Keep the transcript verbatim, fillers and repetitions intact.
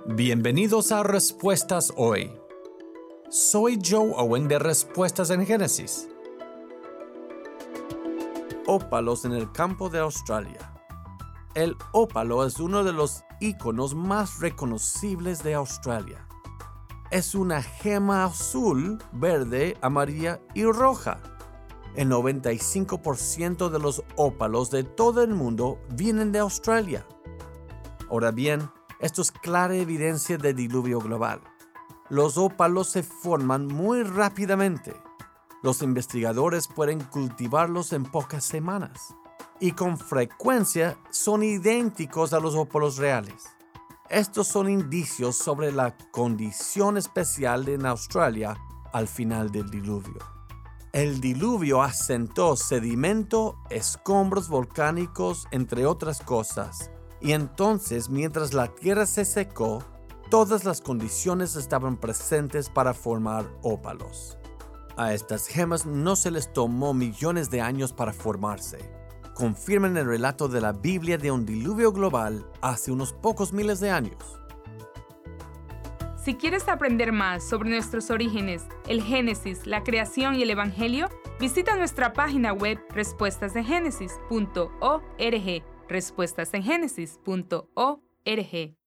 Bienvenidos a Respuestas Hoy. Soy Joe Owen de Respuestas en Génesis. Ópalos en el campo de Australia. El ópalo es uno de los íconos más reconocibles de Australia. Es una gema azul, verde, amarilla y roja. El noventa y cinco por ciento de los ópalos de todo el mundo vienen de Australia. Ahora bien, esto es clara evidencia de diluvio global. Los ópalos se forman muy rápidamente. Los investigadores pueden cultivarlos en pocas semanas y con frecuencia son idénticos a los ópalos reales. Estos son indicios sobre la condición especial en Australia al final del diluvio. El diluvio asentó sedimento, escombros volcánicos, entre otras cosas. Y entonces, mientras la tierra se secó, todas las condiciones estaban presentes para formar ópalos. A estas gemas no se les tomó millones de años para formarse. Confirman el relato de la Biblia de un diluvio global hace unos pocos miles de años. Si quieres aprender más sobre nuestros orígenes, el Génesis, la creación y el Evangelio, visita nuestra página web respuestas en génesis punto org. respuestas en génesis punto org